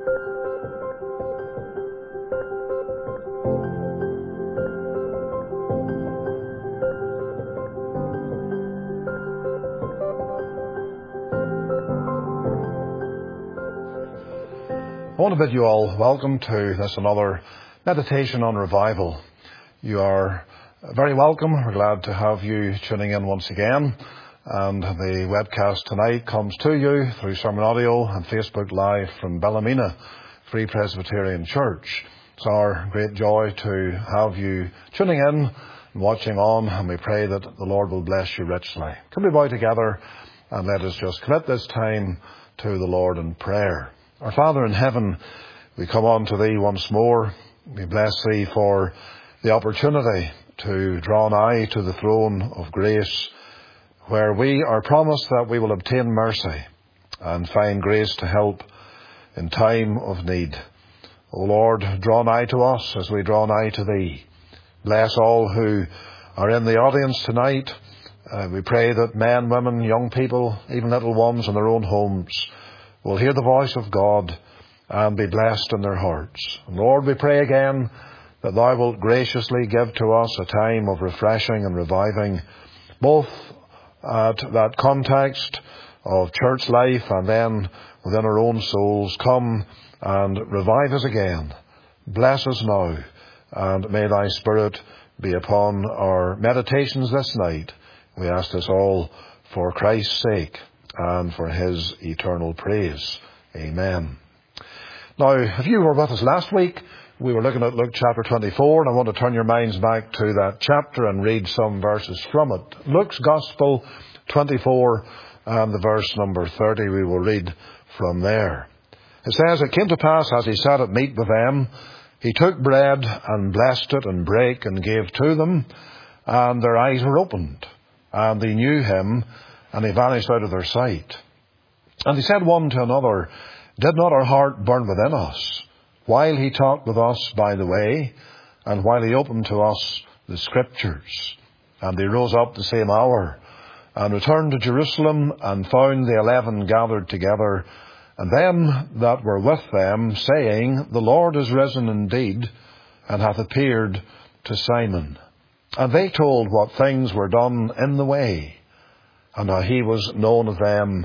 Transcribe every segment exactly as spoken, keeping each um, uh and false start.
I want to bid you all welcome to this another meditation on revival. You are very welcome. We're glad to have you tuning in once again. And the webcast tonight comes to you through Sermon Audio and Facebook Live from Bellamina Free Presbyterian Church. It's our great joy to have you tuning in and watching on, and we pray that the Lord will bless you richly. Can we bow together and let us just commit this time to the Lord in prayer. Our Father in heaven, we come on to Thee once more. We bless Thee for the opportunity to draw nigh to the throne of grace, where we are promised that we will obtain mercy and find grace to help in time of need. O Lord, draw nigh to us as we draw nigh to Thee. Bless all who are in the audience tonight. Uh, we pray that men, women, young people, even little ones in their own homes will hear the voice of God and be blessed in their hearts. And Lord, we pray again that Thou wilt graciously give to us a time of refreshing and reviving, both at that context of church life and then within our own souls. Come and revive us again. Bless us now, and may Thy Spirit be upon our meditations this night. We ask this all for Christ's sake and for His eternal praise. Amen. Now, if you were with us last week, we were looking at Luke chapter twenty-four, and I want to turn your minds back to that chapter and read some verses from it. Luke's Gospel twenty-four and the verse number thirty, we will read from there. It says, "It came to pass, as he sat at meat with them, he took bread and blessed it and brake and gave to them, and their eyes were opened, and they knew him, and he vanished out of their sight. And they said one to another, Did not our heart burn within us, while he talked with us by the way, and while he opened to us the Scriptures? And they rose up the same hour, and returned to Jerusalem, and found the eleven gathered together, and them that were with them, saying, The Lord is risen indeed, and hath appeared to Simon. And they told what things were done in the way, and how he was known of them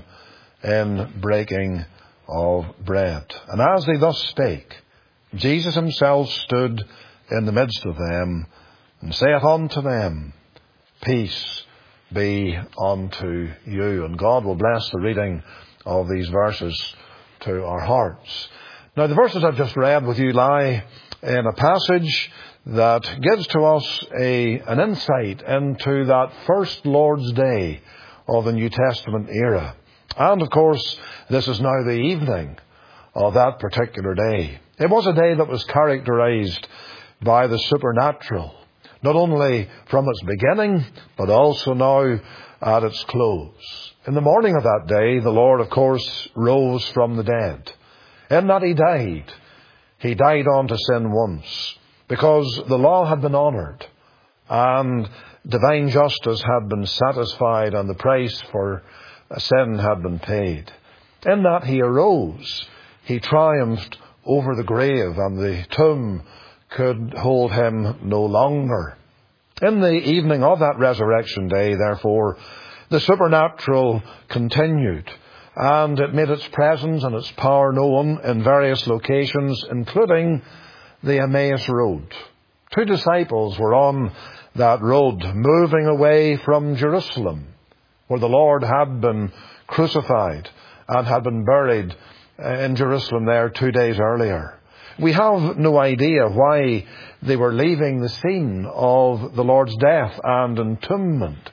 in breaking of bread. And as they thus spake, Jesus himself stood in the midst of them, and saith unto them, Peace be unto you." And God will bless the reading of these verses to our hearts. Now, the verses I've just read with you lie in a passage that gives to us a, an insight into that first Lord's Day of the New Testament era. And, of course, this is now the evening of that particular day. It was a day that was characterized by the supernatural, not only from its beginning, but also now at its close. In the morning of that day, the Lord, of course, rose from the dead. In that he died, he died unto sin once, because the law had been honoured, and divine justice had been satisfied, and the price for sin had been paid. In that he arose, he triumphed over the grave, and the tomb could hold him no longer. In the evening of that resurrection day, therefore, the supernatural continued, and it made its presence and its power known in various locations, including the Emmaus Road. Two disciples were on that road, moving away from Jerusalem, where the Lord had been crucified and had been buried in Jerusalem there two days earlier. We have no idea why they were leaving the scene of the Lord's death and entombment,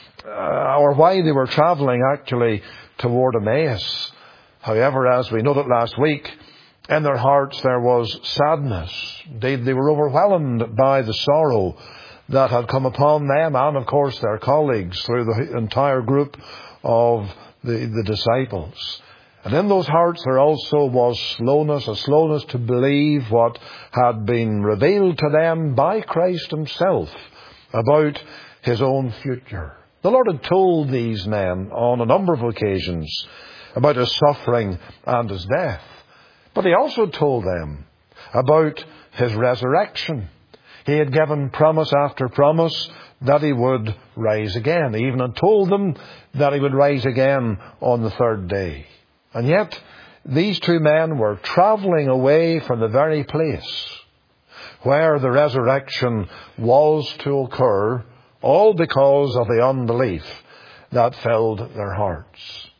uh, or why they were travelling actually toward Emmaus. However, as we noted last week, in their hearts there was sadness. They, they were overwhelmed by the sorrow that had come upon them and, of course, their colleagues through the entire group of the, the disciples. And in those hearts there also was slowness, a slowness to believe what had been revealed to them by Christ himself about his own future. The Lord had told these men on a number of occasions about his suffering and his death. But he also told them about his resurrection. He had given promise after promise that he would rise again. He even had told them that he would rise again on the third day. And yet, these two men were travelling away from the very place where the resurrection was to occur, all because of the unbelief that filled their hearts.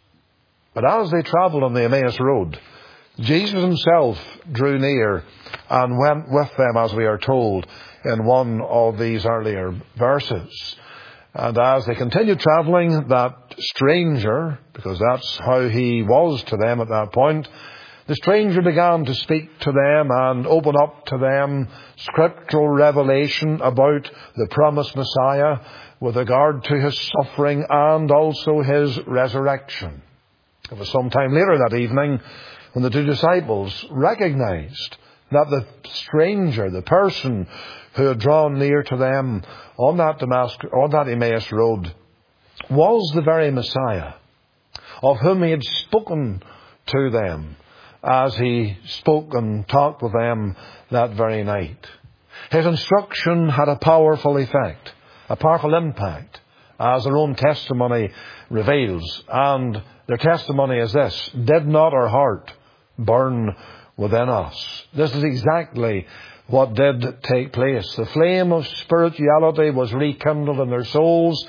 But as they travelled on the Emmaus Road, Jesus himself drew near and went with them, as we are told in one of these earlier verses. And as they continued travelling, that stranger, because that's how he was to them at that point, the stranger began to speak to them and open up to them scriptural revelation about the promised Messiah with regard to his suffering and also his resurrection. It was sometime later that evening when the two disciples recognized that the stranger, the person who had drawn near to them on that Damascus, on that Emmaus Road, was the very Messiah of whom he had spoken to them as he spoke and talked with them that very night. His instruction had a powerful effect, a powerful impact, as their own testimony reveals. And their testimony is this: did not our heart burn within us? This is exactly what did take place. The flame of spirituality was rekindled in their souls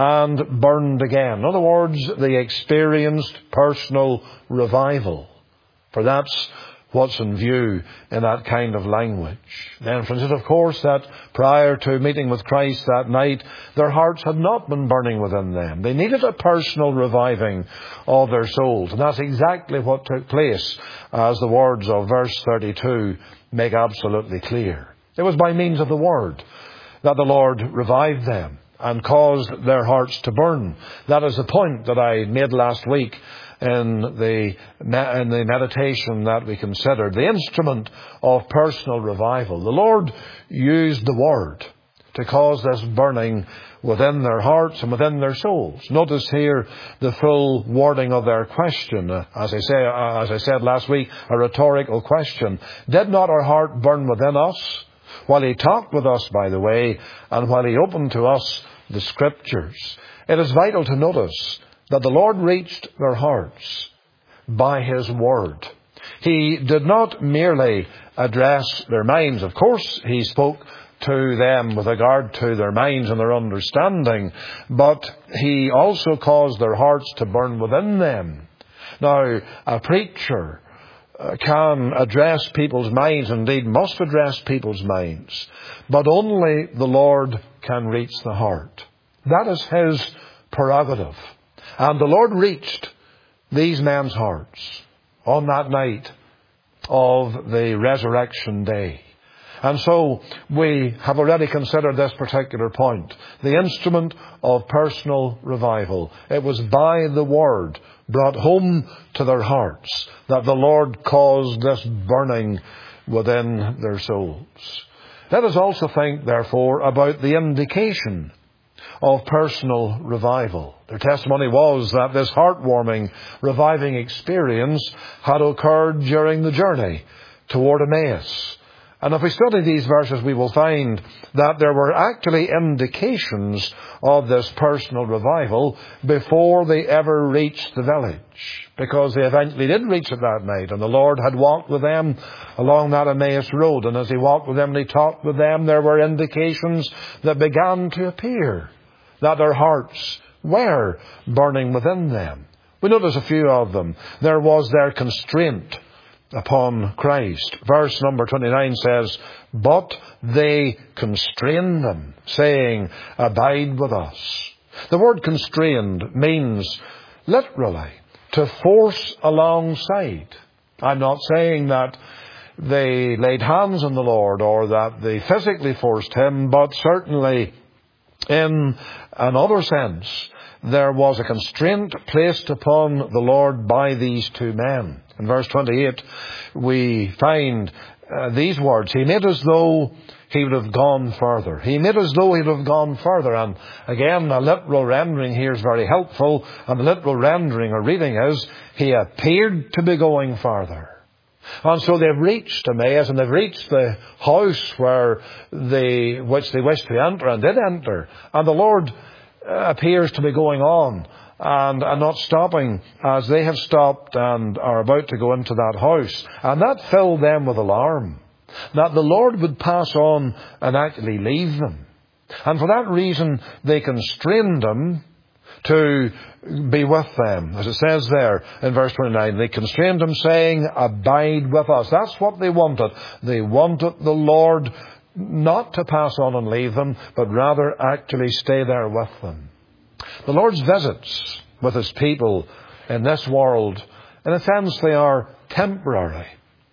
and burned again. In other words, they experienced personal revival. For that's what's in view in that kind of language. The inference is, of course, that prior to meeting with Christ that night, their hearts had not been burning within them. They needed a personal reviving of their souls. And that's exactly what took place, as the words of verse thirty-two make absolutely clear. It was by means of the Word that the Lord revived them and caused their hearts to burn. That is the point that I made last week in the, in the meditation that we considered. The instrument of personal revival. The Lord used the Word to cause this burning within their hearts and within their souls. Notice here the full wording of their question. As I say, as I said last week, a rhetorical question. Did not our heart burn within us while he talked with us, by the way, and while he opened to us the Scriptures? It is vital to notice that the Lord reached their hearts by his Word. He did not merely address their minds. Of course, he spoke to them with regard to their minds and their understanding, but he also caused their hearts to burn within them. Now, a preacher can address people's minds, indeed must address people's minds, but only the Lord can reach the heart. That is his prerogative. And the Lord reached these men's hearts on that night of the resurrection day. And so we have already considered this particular point, the instrument of personal revival. It was by the Word brought home to their hearts that the Lord caused this burning within their souls. Let us also think, therefore, about the indication of personal revival. Their testimony was that this heartwarming, reviving experience had occurred during the journey toward Emmaus. And if we study these verses, we will find that there were actually indications of this personal revival before they ever reached the village, because they eventually did reach it that night, and the Lord had walked with them along that Emmaus Road. And as he walked with them and he talked with them, there were indications that began to appear that their hearts were burning within them. We notice a few of them. There was their constraint upon Christ. Verse number twenty-nine says, but they constrained them, saying, abide with us. The word constrained means literally to force alongside. I'm not saying that they laid hands on the Lord or that they physically forced him, but certainly in another sense, there was a constraint placed upon the Lord by these two men. In verse twenty-eight, we find uh, these words. He made as though he would have gone further. He made as though he would have gone further. And again, a literal rendering here is very helpful. And the literal rendering or reading is, he appeared to be going further. And so they've reached Emmaus, and they've reached the house where they, which they wished to enter and did enter. And the Lord appears to be going on and, and not stopping as they have stopped and are about to go into that house. And that filled them with alarm, that the Lord would pass on and actually leave them. And for that reason, they constrained them to be with them. As it says there in verse twenty-nine, they constrained him, saying, "Abide with us." That's what they wanted. They wanted the Lord not to pass on and leave them, but rather actually stay there with them. The Lord's visits with His people in this world, in a sense, they are temporary.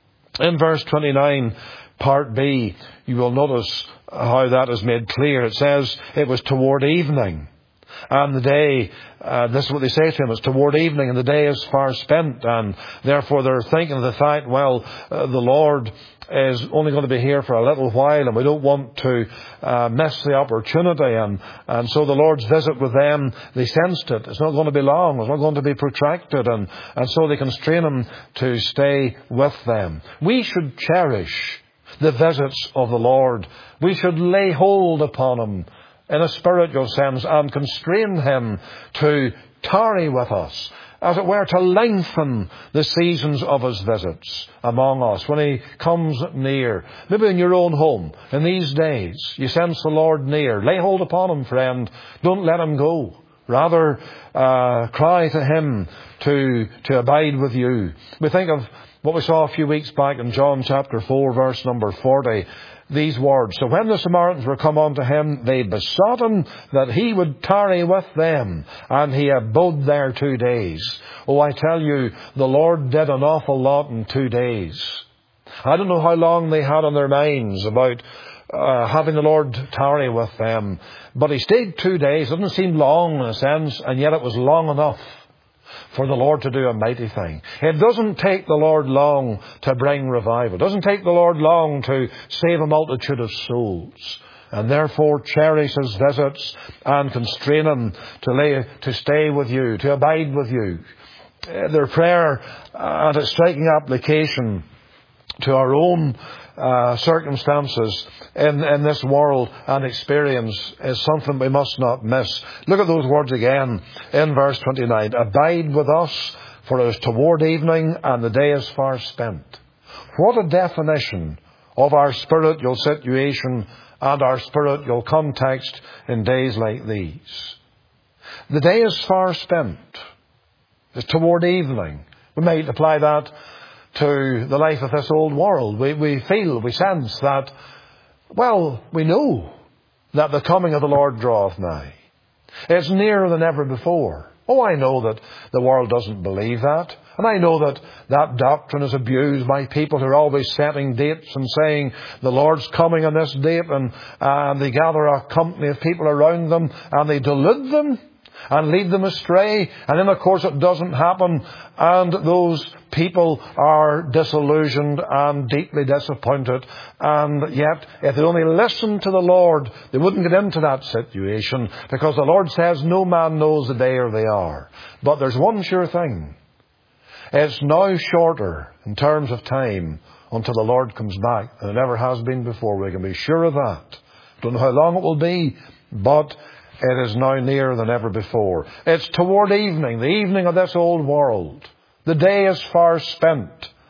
In verse twenty-nine, part B, you will notice how that is made clear. It says it was toward evening. And the day, uh, this is what they say to him, it's toward evening and the day is far spent. And therefore they're thinking of the fact, well, uh, the Lord is only going to be here for a little while and we don't want to uh, miss the opportunity. And, and so the Lord's visit with them, they sensed it. It's not going to be long. It's not going to be protracted. And, and so they constrain him to stay with them. We should cherish the visits of the Lord. We should lay hold upon Him in a spiritual sense and constrain Him to tarry with us, as it were, to lengthen the seasons of His visits among us when He comes near. Maybe in your own home, in these days, you sense the Lord near. Lay hold upon Him, friend. Don't let Him go. Rather, uh, cry to Him to, to abide with you. We think of what we saw a few weeks back in John chapter four, verse number forty. These words, "So when the Samaritans were come unto him, they besought him that he would tarry with them. And he abode there two days." Oh, I tell you, the Lord did an awful lot in two days. I don't know how long they had on their minds about uh, having the Lord tarry with them. But He stayed two days. It doesn't seem long in a sense, and yet it was long enough for the Lord to do a mighty thing. It doesn't take the Lord long to bring revival. It doesn't take the Lord long to save a multitude of souls. And therefore cherish His visits and constrain Him to lay, to stay with you, to abide with you. Uh, their prayer uh, and its striking application to our own uh, circumstances in, in this world and experience is something we must not miss. Look at those words again in verse twenty-nine. "Abide with us, for it is toward evening and the day is far spent." What a definition of our spiritual situation and our spiritual context in days like these. The day is far spent. It's toward evening. We might apply that to the life of this old world. We, we feel, we sense that, well, we know that the coming of the Lord draweth nigh. It's nearer than ever before. Oh, I know that the world doesn't believe that. And I know that that doctrine is abused by people who are always setting dates and saying the Lord's coming on this date, and, and they gather a company of people around them and they delude them and lead them astray. And then, of course, it doesn't happen. And those people are disillusioned and deeply disappointed. And yet, if they only listened to the Lord, they wouldn't get into that situation, because the Lord says no man knows the day or the hour. But there's one sure thing. It's now shorter in terms of time until the Lord comes back than it ever has been before. We can be sure of that. Don't know how long it will be, but it is now nearer than ever before. It's toward evening, the evening of this old world. The day is far spent.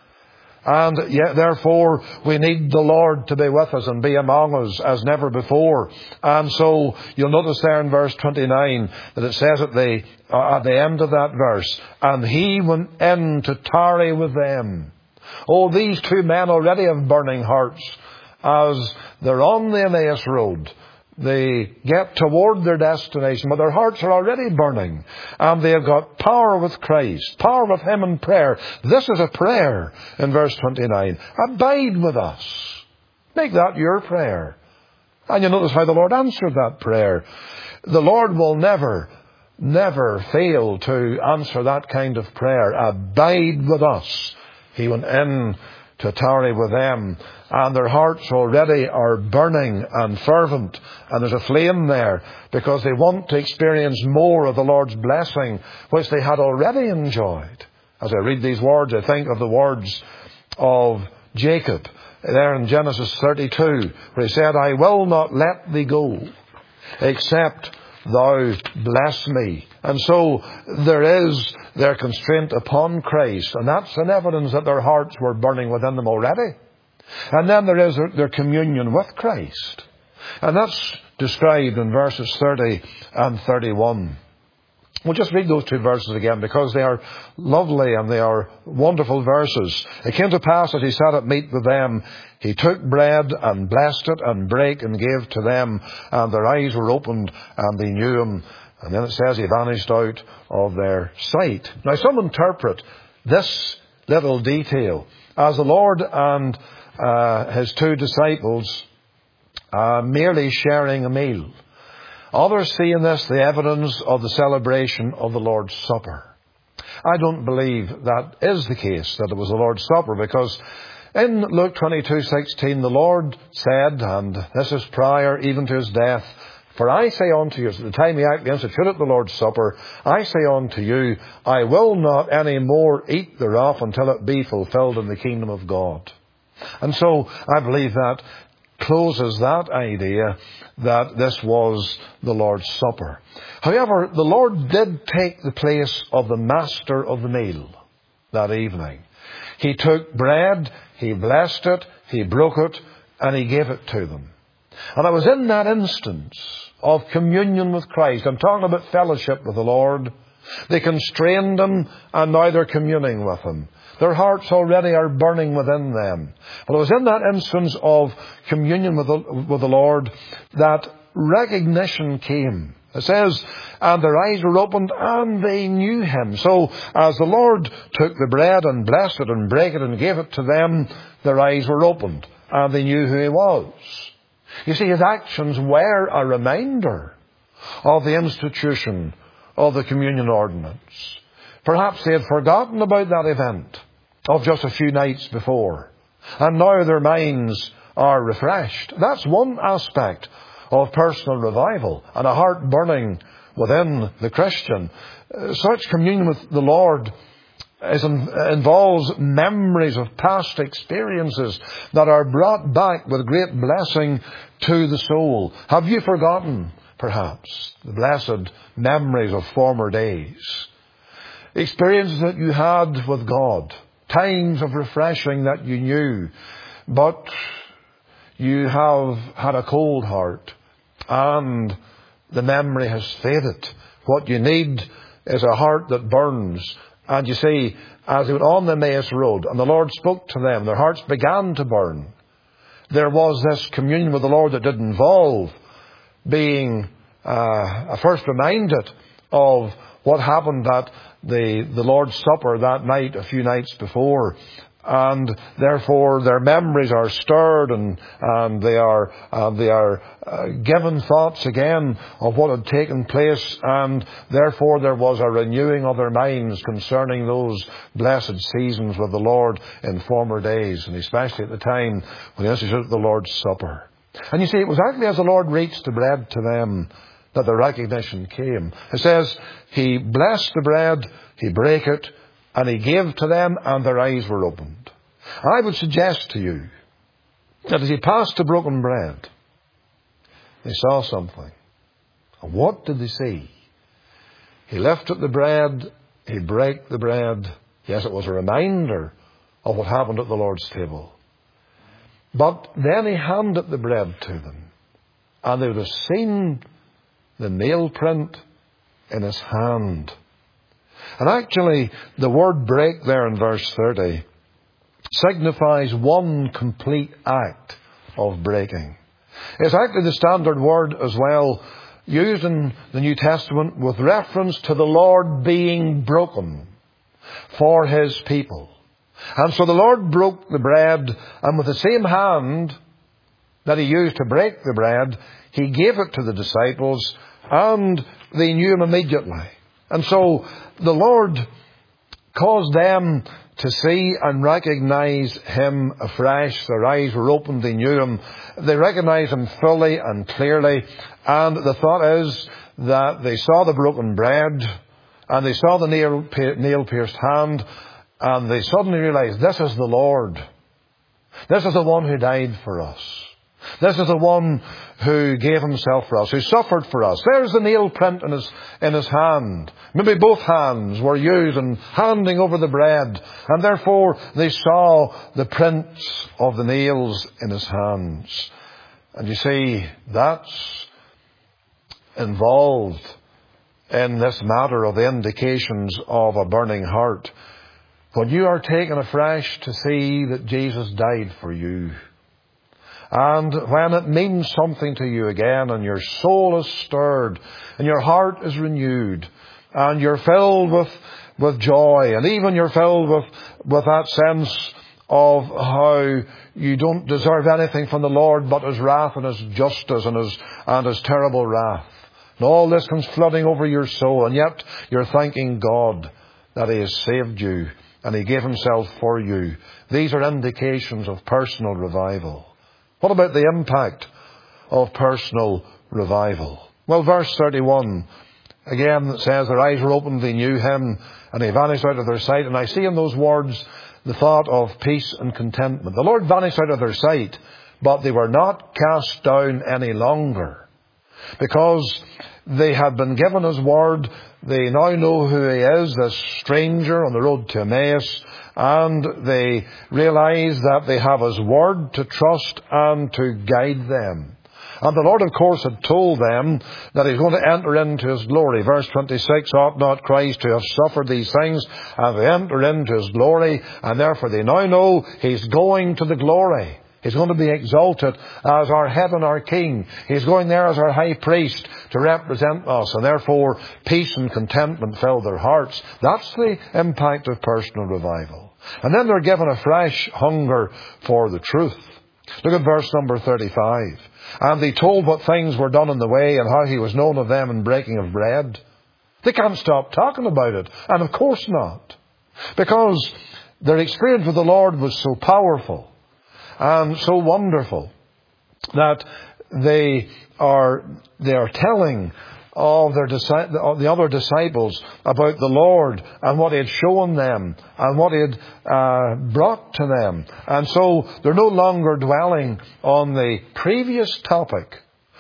And yet, therefore, we need the Lord to be with us and be among us as never before. And so, you'll notice there in verse twenty-nine that it says at the, uh, at the end of that verse, "And He went in to tarry with them." Oh, these two men already have burning hearts as they're on the Emmaus Road. They get toward their destination, but their hearts are already burning. And they have got power with Christ, power with Him in prayer. This is a prayer in verse twenty-nine. Abide with us. Make that your prayer. And you notice how the Lord answered that prayer. The Lord will never, never fail to answer that kind of prayer. Abide with us. He went in to tarry with them, and their hearts already are burning and fervent, and there's a flame there because they want to experience more of the Lord's blessing, which they had already enjoyed. As I read these words, I think of the words of Jacob, there in Genesis thirty-two, where he said, I will not let thee go, except thou bless me. And so there is their constraint upon Christ, and that's an evidence that their hearts were burning within them already. And then there is their communion with Christ, and that's described in verses thirty and thirty-one. We'll just read those two verses again, because they are lovely and they are wonderful verses. It came to pass, as he sat at meat with them, he took bread and blessed it and brake and gave to them, and their eyes were opened and they knew him. And then it says he vanished out of their sight. Now some interpret this little detail as the Lord and uh, his two disciples uh, merely sharing a meal. Others see in this the evidence of the celebration of the Lord's Supper. I don't believe that is the case, that it was the Lord's Supper, because in Luke twenty-two sixteen the Lord said, and this is prior even to his death, for I say unto you, at the time he actually instituted the Lord's Supper, I say unto you, I will not any more eat thereof until it be fulfilled in the kingdom of God. And so I believe that closes that idea that this was the Lord's Supper. However, the Lord did take the place of the master of the meal that evening. He took bread, he blessed it, he broke it, and he gave it to them. And it was in that instance of communion with Christ, I'm talking about fellowship with the Lord, they constrained him, and now they're communing with him. Their hearts already are burning within them. But it was in that instance of communion with the, with the Lord that recognition came. It says, and their eyes were opened and they knew him. So as the Lord took the bread and blessed it and brake it and gave it to them, their eyes were opened and they knew who he was. You see, his actions were a reminder of the institution of the communion ordinance. Perhaps they had forgotten about that event of just a few nights before, and now their minds are refreshed. That's one aspect of personal revival and a heart burning within the Christian. Such communion with the Lord is in, involves memories of past experiences that are brought back with great blessing to the soul. Have you forgotten, perhaps, the blessed memories of former days? Experiences that you had with God, times of refreshing that you knew, but you have had a cold heart and the memory has faded. What you need is a heart that burns. And you see, as they went on the Emmaus road and the Lord spoke to them, their hearts began to burn. There was this communion with the Lord that did involve being uh, first reminded of what happened at the, the Lord's Supper that night, a few nights before. And therefore their memories are stirred and, and they are, uh, they are uh, given thoughts again of what had taken place, and therefore there was a renewing of their minds concerning those blessed seasons with the Lord in former days, and especially at the time when he instituted the Lord's Supper. And you see, it was actually as the Lord reached the bread to them that the recognition came. It says, he blessed the bread, he brake it, and he gave to them, and their eyes were opened. I would suggest to you that as he passed the broken bread, they saw something. And what did they see? He lifted the bread, he brake the bread. Yes, it was a reminder of what happened at the Lord's table. But then he handed the bread to them, and they would have seen the nail print in his hand. And actually, the word break there in verse thirty signifies one complete act of breaking. It's actually the standard word as well, used in the New Testament with reference to the Lord being broken for his people. And so the Lord broke the bread, and with the same hand that he used to break the bread, he gave it to the disciples, and they knew him immediately. And so the Lord caused them to see and recognize him afresh. Their eyes were opened, they knew him. They recognized him fully and clearly. And the thought is that they saw the broken bread, and they saw the nail, nail-pierced hand, And they suddenly realize, this is the Lord. This is the one who died for us. This is the one who gave himself for us, who suffered for us. There's the nail print in his, in his hand. Maybe both hands were used in handing over the bread. And therefore they saw the prints of the nails in his hands. And you see, that's involved in this matter of the indications of a burning heart. When you are taken afresh to see that Jesus died for you, and when it means something to you again, and your soul is stirred, and your heart is renewed, and you're filled with, with joy, and even you're filled with, with that sense of how you don't deserve anything from the Lord but His wrath and His justice and His, and His terrible wrath. And all this comes flooding over your soul, and yet you're thanking God that He has saved you and He gave Himself for you. These are indications of personal revival. What about the impact of personal revival? Well, verse thirty-one, again, it says, their eyes were opened, they knew Him, and He vanished out of their sight. And I see in those words the thought of peace and contentment. The Lord vanished out of their sight, but they were not cast down any longer, because they had been given His word. They now know who He is, this stranger on the road to Emmaus, and they realize that they have His word to trust and to guide them. And the Lord, of course, had told them that He's going to enter into His glory. Verse twenty-six, ought not Christ to have suffered these things and to enter into His glory? And therefore they now know He's going to the glory. He's going to be exalted as our head and our king. He's going there as our high priest to represent us. And therefore, peace and contentment fill their hearts. That's the impact of personal revival. And then they're given a fresh hunger for the truth. Look at verse number thirty-five. And they told what things were done in the way and how He was known of them in breaking of bread. They can't stop talking about it. And of course not. Because their experience with the Lord was so powerful and so wonderful that they are they are telling of their of the other disciples about the Lord and what He had shown them and what He had uh, brought to them. And so they're no longer dwelling on the previous topic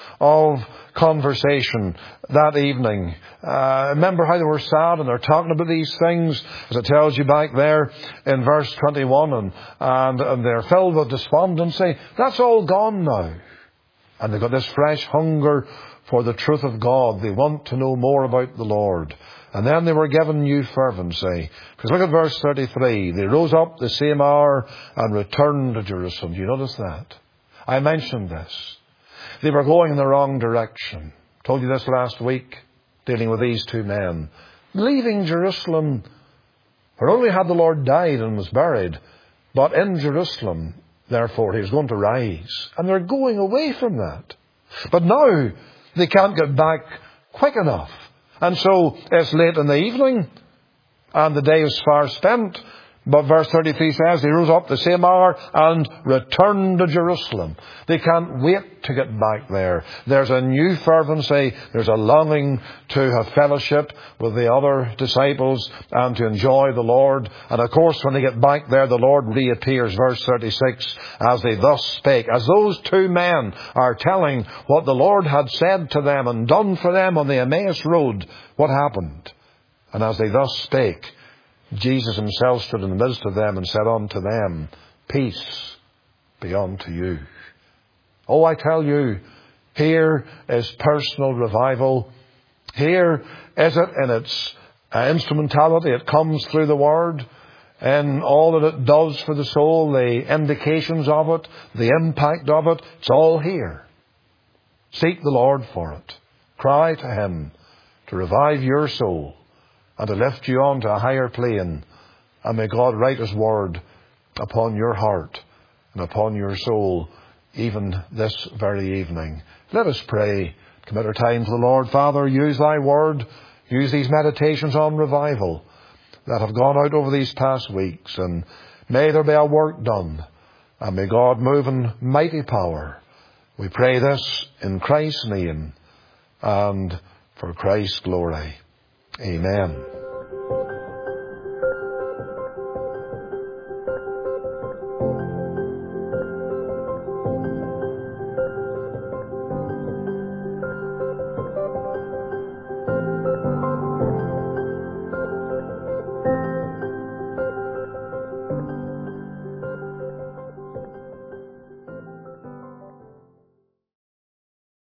of conversation that evening. Uh, remember how they were sad, and they're talking about these things, as it tells you back there in verse twenty-one, and, and, and they're filled with despondency. That's all gone now. And they've got this fresh hunger for the truth of God. They want to know more about the Lord. And then they were given new fervency. Because look at verse thirty-three. They rose up the same hour and returned to Jerusalem. Do you notice that? I mentioned this. They were going in the wrong direction. Told you this last week, dealing with these two men. Leaving Jerusalem, where only had the Lord died and was buried, but in Jerusalem, therefore, He was going to rise. And they're going away from that. But now, they can't get back quick enough. And so, it's late in the evening, and the day is far spent. But verse thirty-three says, they rose up the same hour and returned to Jerusalem. They can't wait to get back there. There's a new fervency. There's a longing to have fellowship with the other disciples and to enjoy the Lord. And of course, when they get back there, the Lord reappears. Verse thirty-six, as they thus spake. As those two men are telling what the Lord had said to them and done for them on the Emmaus road, what happened? And as they thus spake, Jesus Himself stood in the midst of them and said unto them, peace be unto you. Oh, I tell you, here is personal revival. Here is it in its uh, instrumentality. It comes through the Word and all that it does for the soul, the indications of it, the impact of it. It's all here. Seek the Lord for it. Cry to Him to revive your soul and to lift you on to a higher plane. And may God write His word upon your heart and upon your soul, even this very evening. Let us pray. Commit our time to the Lord. Father, use Thy word. Use these meditations on revival that have gone out over these past weeks. And may there be a work done. And may God move in mighty power. We pray this in Christ's name and for Christ's glory. Amen.